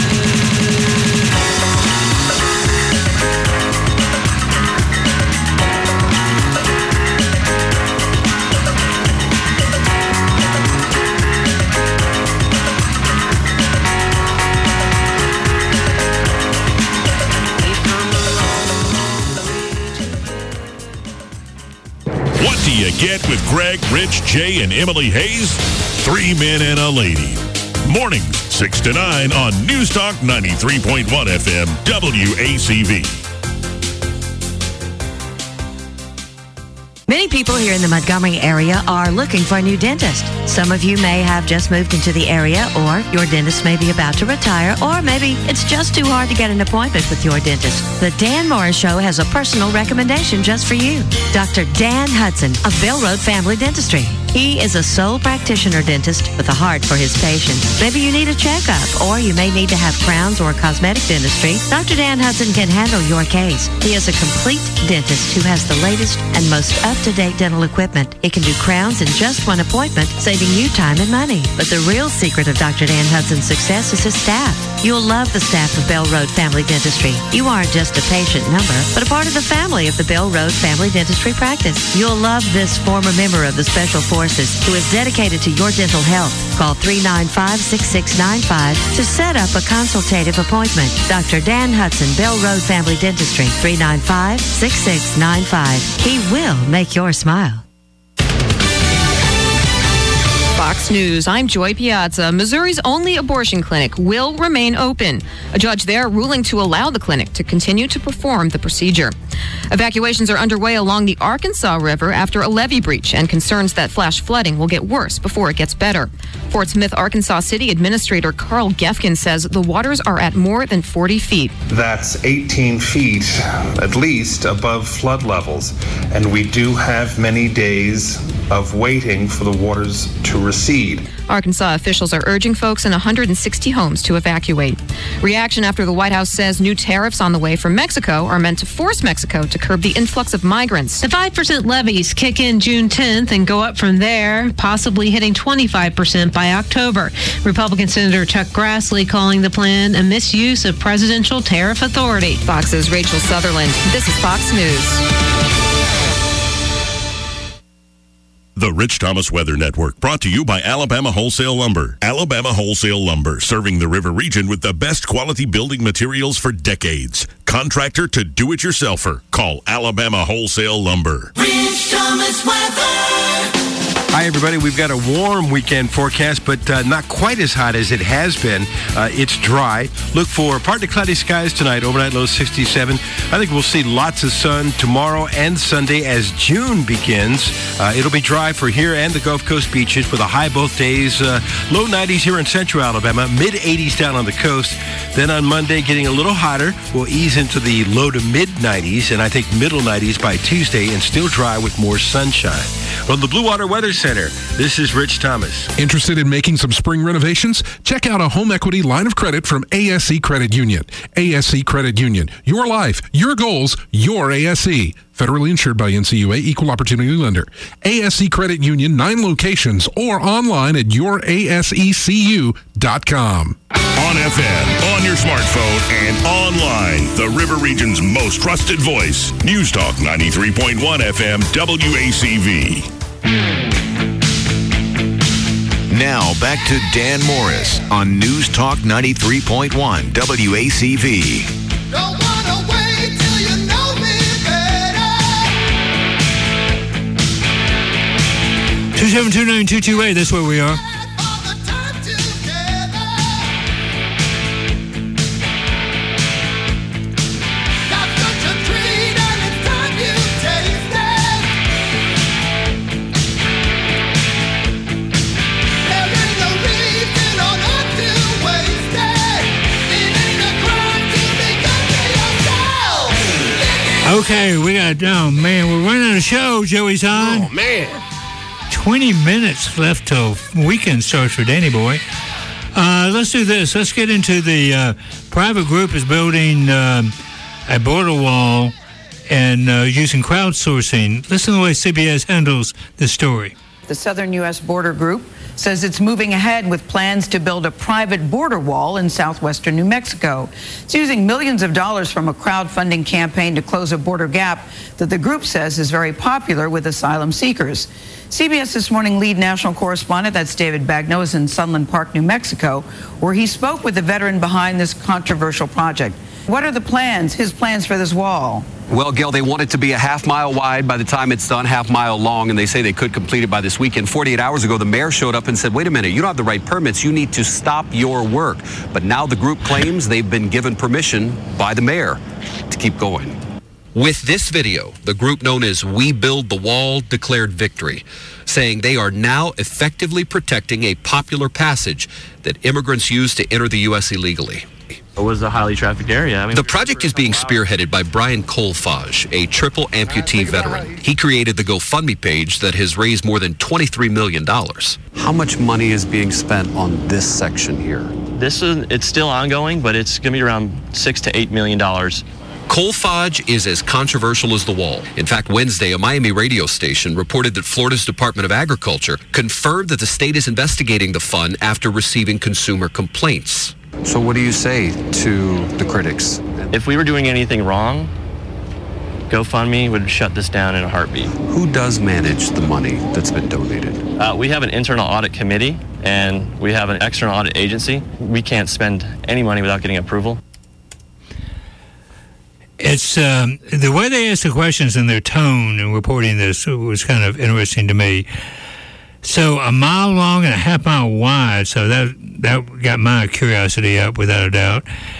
What do you get with Greg, Rich, Jay, and Emily Hayes? Three men and a lady. Mornings, six to nine on News Talk ninety-three point one F M, W A C V. Many people here in the Montgomery area are looking for a new dentist. Some of you may have just moved into the area, or your dentist may be about to retire, or maybe it's just too hard to get an appointment with your dentist. The Dan Morris Show has a personal recommendation just for you. Doctor Dan Hudson of Bell Road Family Dentistry. He is a sole practitioner dentist with a heart for his patients. Maybe you need a checkup, or you may need to have crowns or cosmetic dentistry. Doctor Dan Hudson can handle your case. He is a complete dentist who has the latest and most up-to-date dental equipment. He can do crowns in just one appointment, saving you time and money. But the real secret of Doctor Dan Hudson's success is his staff. You'll love the staff of Bell Road Family Dentistry. You aren't just a patient number, but a part of the family of the Bell Road Family Dentistry practice. You'll love this former member of the Special Forces who is dedicated to your dental health. Call three nine five, six six nine five to set up a consultative appointment. Doctor Dan Hudson, Bell Road Family Dentistry, three nine five, six six nine five. He will make your smile. Fox News, I'm Joy Piazza. Missouri's only abortion clinic will remain open. A judge there ruling to allow the clinic to continue to perform the procedure. Evacuations are underway along the Arkansas River after a levee breach and concerns that flash flooding will get worse before it gets better. Fort Smith, Arkansas City Administrator Carl Gefkin says the waters are at more than forty feet. That's eighteen feet at least above flood levels, and we do have many days of waiting for the waters to recede. Arkansas officials are urging folks in one hundred sixty homes to evacuate. Reaction after the White House says new tariffs on the way from Mexico are meant to force Mexico to curb the influx of migrants. The five percent levies kick in June tenth and go up from there, possibly hitting twenty-five percent by October. Republican Senator Chuck Grassley calling the plan a misuse of presidential tariff authority. Fox's Rachel Sutherland. This is Fox News. The Rich Thomas Weather Network, brought to you by Alabama Wholesale Lumber. Alabama Wholesale Lumber, serving the River region with the best quality building materials for decades. Contractor to do-it-yourselfer. Call Alabama Wholesale Lumber. Rich Thomas Weather. Hi, everybody. We've got a warm weekend forecast, but uh, not quite as hot as it has been. Uh, it's dry. Look for partly cloudy skies tonight. Overnight low sixty-seven. I think we'll see lots of sun tomorrow and Sunday as June begins. Uh, it'll be dry for here and the Gulf Coast beaches with a high both days. Uh, low nineties here in central Alabama, mid eighties down on the coast. Then on Monday, getting a little hotter. We'll ease into the low to mid nineties, and I think middle nineties by Tuesday, and still dry with more sunshine. From the Blue Water Weather Center, this is Rich Thomas. Interested in making some spring renovations? Check out a home equity line of credit from A S C Credit Union. A S C Credit Union. Your life, your goals, your A S C. Federally insured by N C U A, Equal Opportunity Lender. A S C Credit Union, nine locations, or online at your A S E C U dot com. On F M, on your smartphone, and online, the River Region's most trusted voice. News Talk ninety-three point one F M, W A C V. Now back to Dan Morris on News Talk ninety-three point one W A C V. two seven two nine two two eight, that's where we are. Okay, we got, oh man, we're running a show, Joey's on. Oh man. twenty minutes left till weekend starts for Danny Boy. Uh, let's do this. Let's get into the uh, private group is building um, a border wall and uh, using crowdsourcing. Listen to the way C B S handles this story. The Southern U S Border Group says it's moving ahead with plans to build a private border wall in southwestern New Mexico. It's using millions of dollars from a crowdfunding campaign to close a border gap that the group says is very popular with asylum seekers. C B S This Morning lead national correspondent, that's David Bagno, is in Sunland Park, New Mexico, where he spoke with the veteran behind this controversial project. What are the plans, his plans for this wall? Well, Gail, they want it to be a half mile wide by the time it's done, half mile long, and they say they could complete it by this weekend. forty-eight hours ago, the mayor showed up and said, wait a minute, you don't have the right permits. You need to stop your work. But now the group claims they've been given permission by the mayor to keep going. With this video, the group known as We Build the Wall declared victory, saying they are now effectively protecting a popular passage that immigrants use to enter the U S illegally. It was a highly trafficked area. I mean, the project is being spearheaded by Brian Kolfage, a triple amputee veteran. He created the GoFundMe page that has raised more than twenty-three million dollars. How much money is being spent on this section here? This is, it's still ongoing, but it's going to be around six to eight million dollars. Kolfage is as controversial as the wall. In fact, Wednesday, a Miami radio station reported that Florida's Department of Agriculture confirmed that the state is investigating the fund after receiving consumer complaints. So what do you say to the critics? If we were doing anything wrong, GoFundMe would shut this down in a heartbeat. Who does manage the money that's been donated? Uh, we have an internal audit committee, and we have an external audit agency. We can't spend any money without getting approval. It's um, the way they ask the questions and their tone in reporting this was kind of interesting to me. So a mile long and a half mile wide, so that that got my curiosity up without a doubt.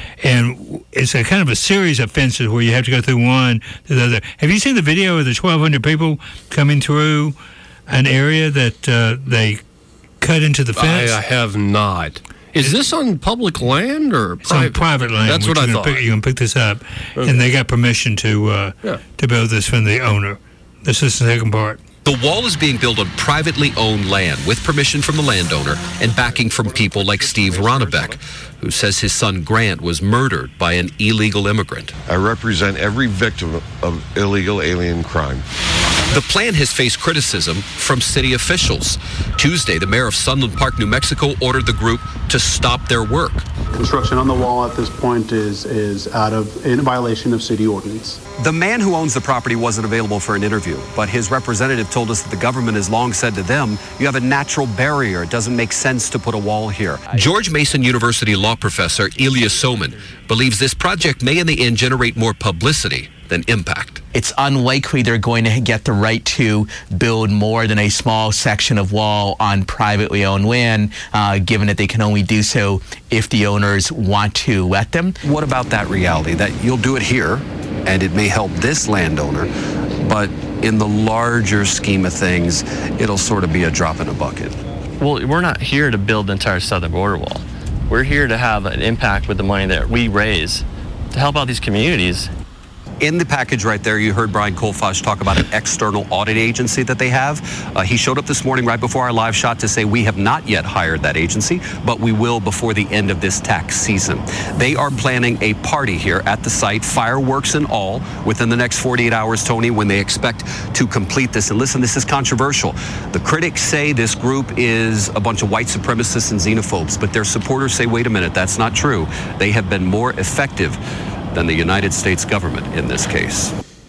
And it's a kind of a series of fences where you have to go through one to the other. Have you seen the video of the twelve hundred people coming through an area that uh, they cut into the fence? I, I have not. Is this on public land or it's private? on private land? That's what I thought. Pick, you can pick this up, okay. And they got permission to uh, yeah. to build this from the owner. This is the second part. The wall is being built on privately owned land with permission from the landowner and backing from people like Steve Ronnebeck, who says his son Grant was murdered by an illegal immigrant. I represent every victim of illegal alien crime. The plan has faced criticism from city officials. Tuesday, the mayor of Sunland Park, New Mexico, ordered the group to stop their work. Construction on the wall at this point is is out of in violation of city ordinance. The man who owns the property wasn't available for an interview, but his representative told us that the government has long said to them, you have a natural barrier. It doesn't make sense to put a wall here. George Mason University law professor Ilya Soman believes this project may in the end generate more publicity than impact. It's unlikely they're going to get the right to build more than a small section of wall on privately owned land, uh, given that they can only do so if the owners want to let them. What about that reality, that you'll do it here, and it may help this landowner, but in the larger scheme of things, it'll sort of be a drop in a bucket? Well, we're not here to build the entire southern border wall. We're here to have an impact with the money that we raise to help out these communities. In the package right there, you heard Brian Kolfage talk about an external audit agency that they have. Uh, he showed up this morning right before our live shot to say we have not yet hired that agency, but we will before the end of this tax season. They are planning a party here at the site, fireworks and all, within the next forty-eight hours, Tony, when they expect to complete this. And listen, this is controversial. The critics say this group is a bunch of white supremacists and xenophobes, but their supporters say, wait a minute, that's not true. They have been more effective than the United States government in this case.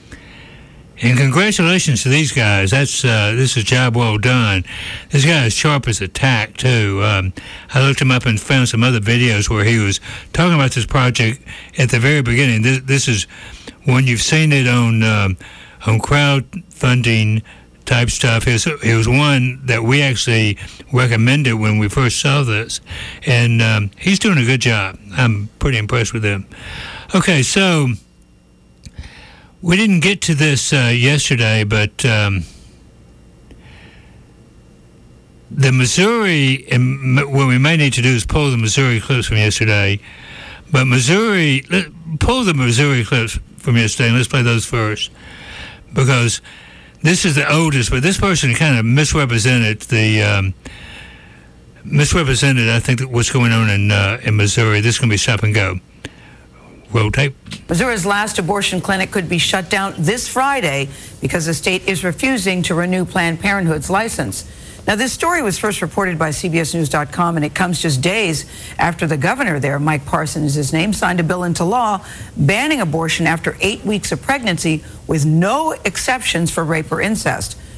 And congratulations to these guys. That's uh, this is a job well done. This guy is sharp as a tack too. Um, I looked him up and found some other videos where he was talking about this project at the very beginning. This, this is when you've seen it on um, on crowdfunding type stuff. It was, it was one that we actually recommended when we first saw this, and um, he's doing a good job. I'm pretty impressed with him. Okay, so we didn't get to this uh, yesterday, but um, the Missouri, and what we may need to do is pull the Missouri clips from yesterday. But Missouri, pull the Missouri clips from yesterday, and let's play those first, because this is the oldest, but this person kind of misrepresented the um, misrepresented, I think, what's going on in uh, in Missouri. This is going to be stop and go. Roll tape. Missouri's last abortion clinic could be shut down this Friday because the state is refusing to renew Planned Parenthood's license. Now, this story was first reported by C B S News dot com, and it comes just days after the governor there, Mike Parson is his name, signed a bill into law banning abortion after eight weeks of pregnancy with no exceptions for rape or incest.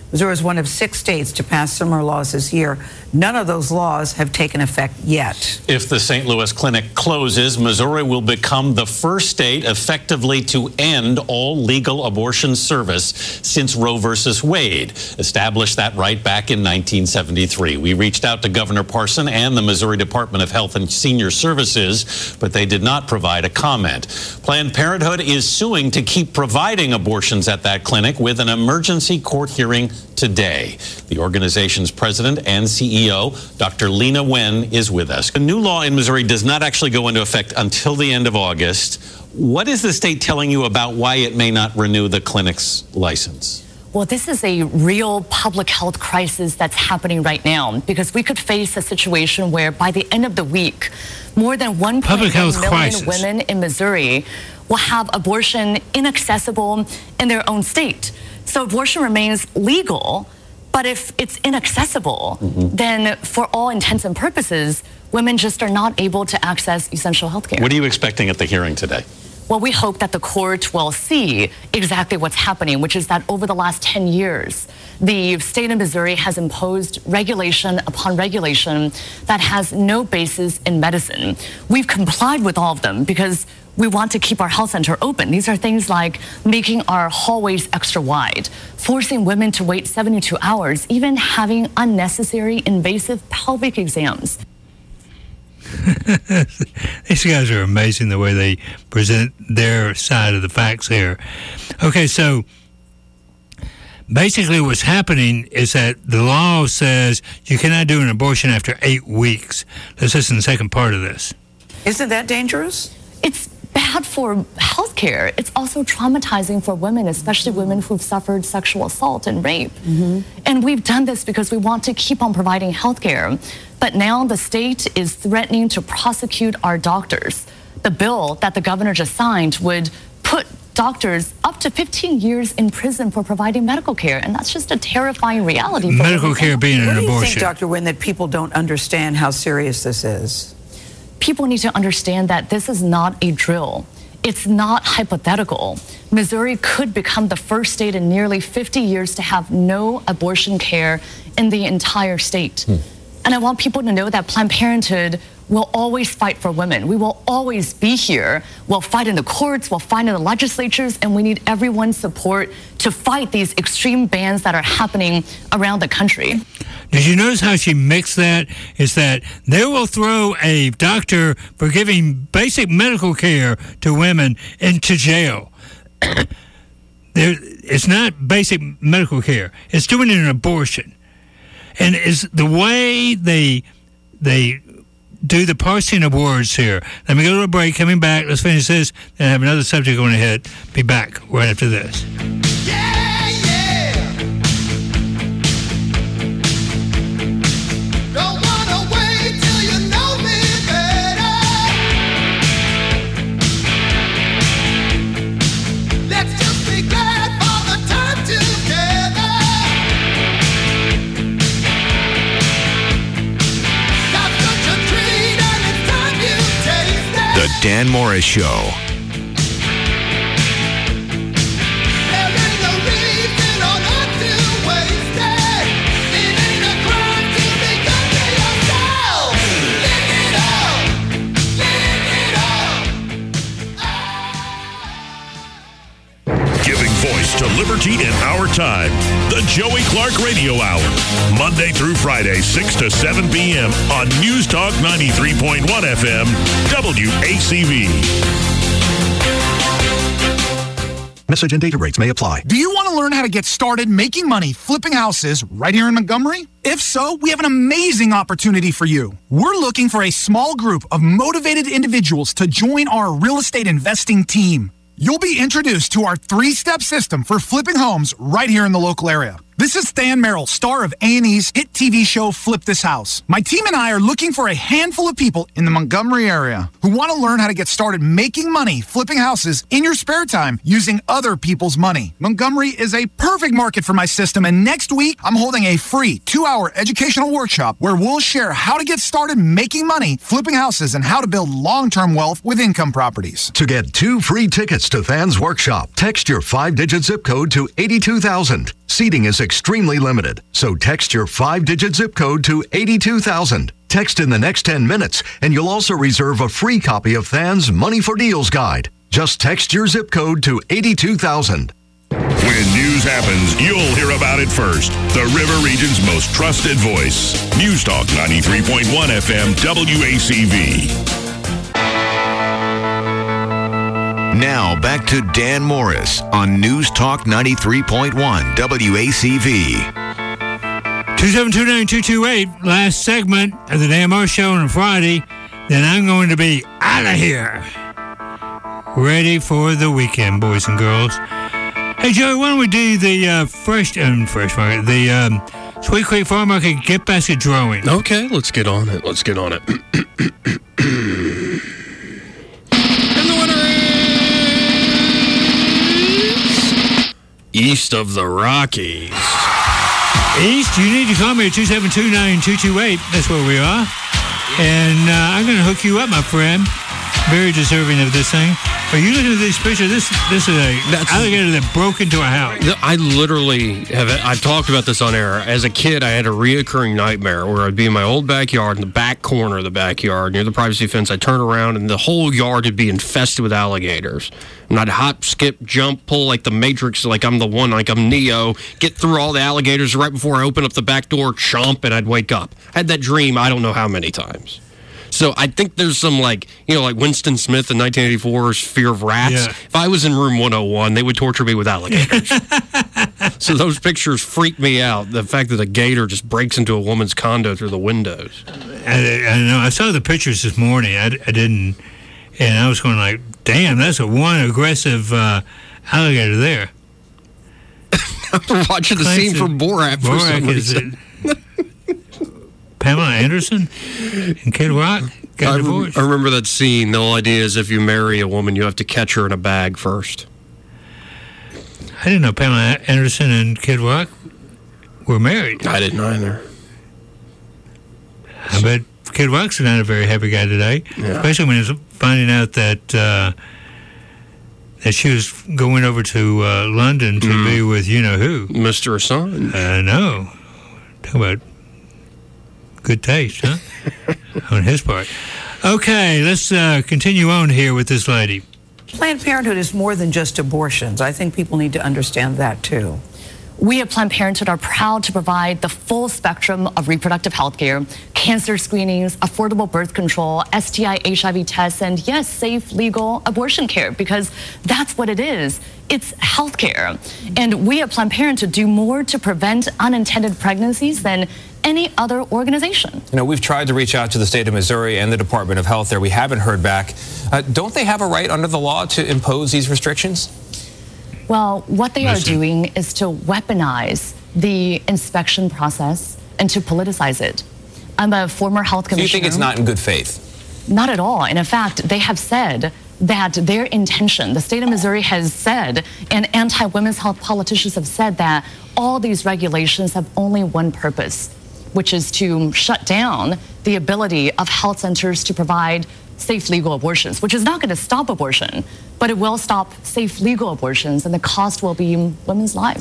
Missouri is one of six states to pass similar laws this year. None of those laws have taken effect yet. If the Saint Louis clinic closes, Missouri will become the first state effectively to end all legal abortion service since Roe versus Wade established that right back in nineteen seventy-three. We reached out to Governor Parson and the Missouri Department of Health and Senior Services, but they did not provide a comment. Planned Parenthood is suing to keep providing abortions at that clinic with an emergency court hearing today. The organization's president and C E O, Doctor Lena Wen, is with us. A new law in Missouri does not actually go into effect until the end of August. What is the state telling you about why it may not renew the clinic's license? Well, this is a real public health crisis that's happening right now, because we could face a situation where by the end of the week, more than one point one million crisis. women in Missouri will have abortion inaccessible in their own state. So abortion remains legal, but if it's inaccessible, mm-hmm. then for all intents and purposes, women just are not able to access essential health care. What are you expecting at the hearing today? Well, we hope that the court will see exactly what's happening, which is that over the last ten years, the state of Missouri has imposed regulation upon regulation that has no basis in medicine. We've complied with all of them because we want to keep our health center open. These are things like making our hallways extra wide, forcing women to wait seventy-two hours, even having unnecessary invasive pelvic exams. These guys are amazing the way they present their side of the facts here. Okay, so basically what's happening is that the law says you cannot do an abortion after eight weeks. Let's listen to the second part of this. Isn't that dangerous? It's bad for health care. It's also traumatizing for women, especially women who've suffered sexual assault and rape. Mm-hmm. And we've done this because we want to keep on providing health care. But now the state is threatening to prosecute our doctors. The bill that the governor just signed would put doctors up to fifteen years in prison for providing medical care. And that's just a terrifying reality. For medical care being an abortion. What do you think, Doctor Wen, that people don't understand how serious this is? People need to understand that this is not a drill. It's not hypothetical. Missouri could become the first state in nearly fifty years to have no abortion care in the entire state. Hmm. And I want people to know that Planned Parenthood will always fight for women. We will always be here. We'll fight in the courts, we'll fight in the legislatures, and we need everyone's support to fight these extreme bans that are happening around the country. Did you notice how she mixed that? Is that they will throw a doctor for giving basic medical care to women into jail. There, it's not basic medical care. It's doing an abortion. And it's the way they they do the parsing of words here. Let me go to a break. Coming back, let's finish this, and I have another subject going to hit. Be back right after this. The Dan Morris Show. Giving voice to liberty in our time. The Joey Clark Radio Hour. Monday through Friday, six to seven p.m. on News Talk ninety-three point one F M, W A C V. Message and data rates may apply. Do you want to learn how to get started making money flipping houses right here in Montgomery? If so, we have an amazing opportunity for you. We're looking for a small group of motivated individuals to join our real estate investing team. You'll be introduced to our three-step system for flipping homes right here in the local area. This is Stan Merrill, star of A and E's hit T V show Flip This House. My team and I are looking for a handful of people in the Montgomery area who want to learn how to get started making money flipping houses in your spare time using other people's money. Montgomery is a perfect market for my system, and next week I'm holding a free two-hour educational workshop where we'll share how to get started making money flipping houses and how to build long-term wealth with income properties. To get two free tickets to Than's workshop, text your five-digit zip code to eighty-two thousand. Seating is extremely limited, so text your five-digit zip code to eighty-two thousand. Text in the next ten minutes, and you'll also reserve a free copy of Than's Money for Deals Guide. Just text your zip code to eighty-two thousand. When news happens, you'll hear about it first. The River Region's most trusted voice. News Talk ninety-three point one F M W A C V. Now back to Dan Morris on News Talk ninety-three point one W A C V. two seven two nine two two eight, last segment of the Dan Morris Show on a Friday. Then I'm going to be out of here. Ready for the weekend, boys and girls. Hey, Joey, why don't we do the uh, fresh, um, fresh market, the um, Sweet Creek Farm Market gift basket drawing? Okay, let's get on it. Let's get on it. And the winner is East of the Rockies. East, you need to call me at two seven two nine two two eight. That's where we are. And uh, I'm going to hook you up, my friend. Very deserving of this thing. Are you looking at this picture? This this is a That's, alligator that broke into a house. I literally have. I've talked about this on air. As a kid, I had a reoccurring nightmare where I'd be in my old backyard, in the back corner of the backyard, near the privacy fence. I'd turn around, and the whole yard would be infested with alligators. And I'd hop, skip, jump, pull like the Matrix, like I'm the one, like I'm Neo, get through all the alligators right before I open up the back door, chomp, and I'd wake up. I had that dream I don't know how many times. So I think there's some, like, you know, like Winston Smith in nineteen eighty-four's Fear of Rats. Yeah. If I was in room one oh one, they would torture me with alligators. So those pictures freak me out. The fact that a gator just breaks into a woman's condo through the windows. I, I know. I saw the pictures this morning. I, I didn't, and I was going like, damn, that's a one aggressive uh, alligator there. I'm watching the scene from Borat for Borat some reason. Pamela Anderson and Kid Rock got I, divorced. I remember that scene. The whole idea is if you marry a woman, you have to catch her in a bag first. I didn't know Pamela Anderson and Kid Rock were married. I didn't either. I bet Kid Rock's not a very happy guy today, Yeah. especially when he's finding out that uh, that she was going over to uh, London to Mm. be with you know who, Mister Assange. I know. Talk about good taste, huh? On his part. Okay, let's uh, continue on here with this lady. Planned Parenthood is more than just abortions. I think people need to understand that too. We at Planned Parenthood are proud to provide the full spectrum of reproductive health care, cancer screenings, affordable birth control, S T I, H I V tests, and yes, safe, legal abortion care, because that's what it is. It's health care. And we at Planned Parenthood do more to prevent unintended pregnancies than any other organization. You know, we've tried to reach out to the state of Missouri and the Department of Health there. We haven't heard back. Uh, don't they have a right under the law to impose these restrictions? Well, what they Listen. are doing is to weaponize the inspection process and to politicize it. I'm a former health So commissioner. you think it's not in good faith? Not at all. And in fact, they have said that their intention, the state of Missouri has said, and anti-women's health politicians have said that all these regulations have only one purpose, which is to shut down the ability of health centers to provide safe legal abortions, which is not going to stop abortion, but it will stop safe legal abortions, and the cost will be women's lives.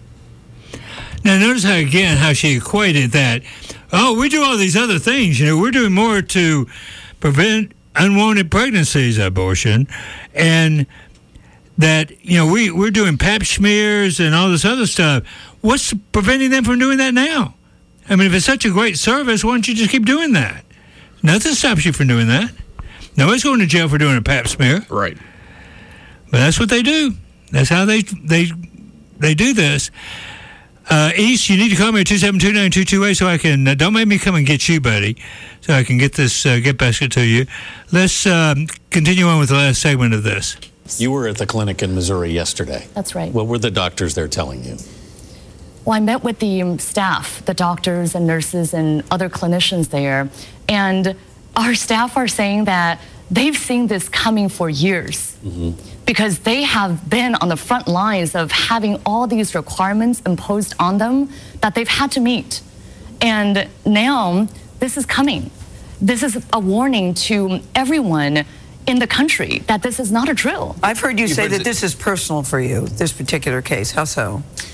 Now, notice how, again, how she equated that. Oh, we do all these other things. You know, we're doing more to prevent unwanted pregnancies, abortion, and that, you know, we, we're doing pap smears and all this other stuff. What's preventing them from doing that now? I mean, if it's such a great service, why don't you just keep doing that? Nothing stops you from doing that. Nobody's going to jail for doing a pap smear. Right. But that's what they do. That's how they they they do this. Uh, East, you need to call me at two seven two nine two two eight so I can, uh, don't make me come and get you, buddy, so I can get this uh, gift basket to you. Let's um, continue on with the last segment of this. You were at the clinic in Missouri yesterday. That's right. What were the doctors there telling you? Well, I met with the um, staff, the doctors and nurses and other clinicians there, and our staff are saying that they've seen this coming for years. Mm-hmm. Because they have been on the front lines of having all these requirements imposed on them that they've had to meet. And now this is coming. This is a warning to everyone in the country that this is not a drill. I've heard you You've say heard that it- this is personal for you, this particular case. How so?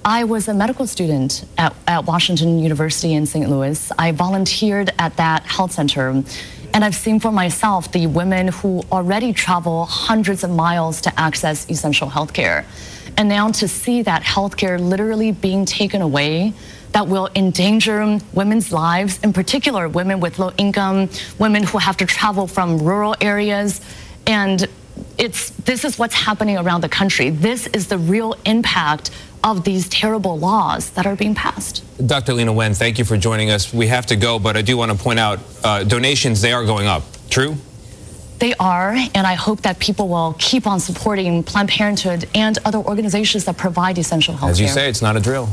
I was a medical student at, at Washington University in Saint Louis. I volunteered at that health center, and I've seen for myself the women who already travel hundreds of miles to access essential health care. And now to see that health care literally being taken away, that will endanger women's lives, in particular women with low income, women who have to travel from rural areas. And it's this is what's happening around the country. This is the real impact of these terrible laws that are being passed. Doctor Leana Wen, thank you for joining us. We have to go, but I do want to point out uh, donations, they are going up. True? They are, and I hope that people will keep on supporting Planned Parenthood and other organizations that provide essential health care. As you say, it's not a drill.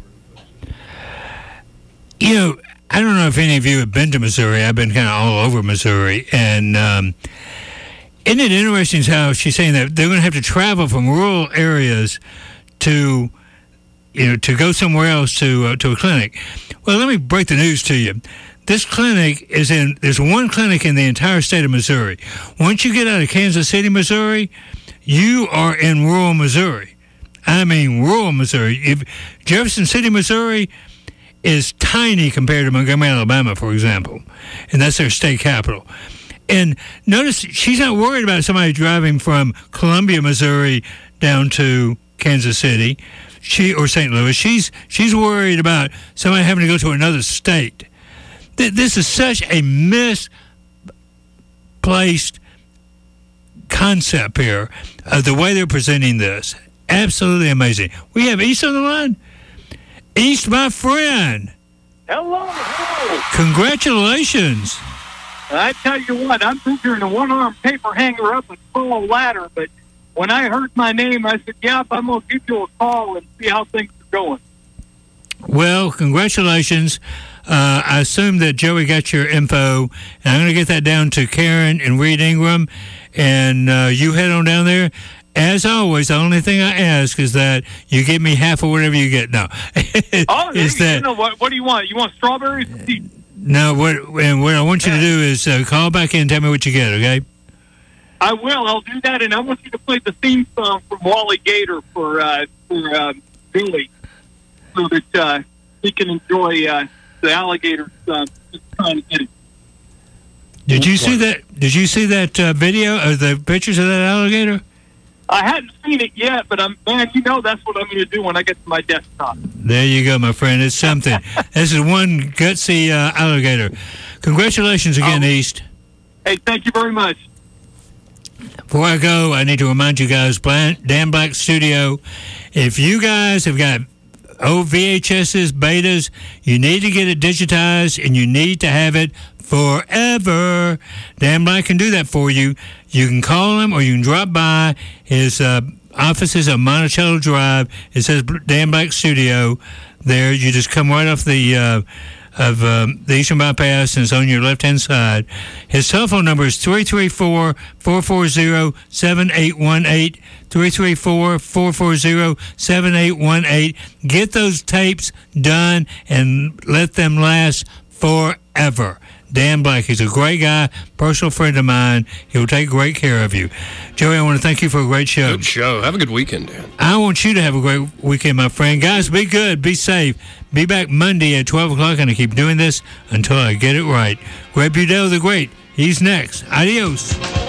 You know, I don't know if any of you have been to Missouri. I've been kind of all over Missouri. And um, isn't it interesting how she's saying that they're going to have to travel from rural areas to, you know, to go somewhere else to uh, to a clinic. Well, let me break the news to you. This clinic is in, there's one clinic in the entire state of Missouri. Once you get out of Kansas City, Missouri, you are in rural Missouri. I mean, rural Missouri. If Jefferson City, Missouri is tiny compared to Montgomery, Alabama, for example. And that's their state capital. And notice she's not worried about somebody driving from Columbia, Missouri down to Kansas City, she or Saint Louis. She's she's worried about somebody having to go to another state. This is such a misplaced concept here of the way they're presenting this. Absolutely amazing. We have East on the line. East, my friend. Hello. Hello. Congratulations. I tell you what, I'm figuring a one-arm paper hanger up a tall ladder, but when I heard my name, I said, yep, I'm going to give you a call and see how things are going. Well, congratulations. Uh, I assume that Joey got your info, and I'm going to get that down to Karen and Reed Ingram, and uh, you head on down there. As always, the only thing I ask is that you give me half of whatever you get. No. Oh, is you, that, you know, what, what do you want? You want strawberries? No, what, and what I want you to do is uh, call back in and tell me what you get, okay? I will. I'll do that, and I want you to play the theme song from Wally Gator for, uh, for uh, Billy so that uh, he can enjoy uh, the alligators uh, just trying to get it. Did you see that? Did you see that uh, video of the pictures of that alligator? I hadn't seen it yet, but I'm man, you know that's what I'm going to do when I get to my desktop. There you go, my friend. It's something. This is one gutsy uh, alligator. Congratulations again, oh. East. Hey, thank you very much. Before I go, I need to remind you guys, Dan Black Studio, if you guys have got old V H S's, betas, you need to get it digitized, and you need to have it forever. Dan Black can do that for you. You can call him or you can drop by. His uh, office is on Monticello Drive. It says Dan Black Studio there. You just come right off the uh, of um, the Eastern Bypass, and it's on your left-hand side. His telephone number is three three four, four four zero, seven eight one eight, three three four, four four zero, seven eight one eight. Get those tapes done and let them last forever. Dan Black, he's a great guy, personal friend of mine. He'll take great care of you. Joey, I want to thank you for a great show. Good show. Have a good weekend, Dan. I want you to have a great weekend, my friend. Guys, be good. Be safe. Be back Monday at twelve o'clock, and I keep doing this until I get it right. Greg Budell the Great. He's next. Adios.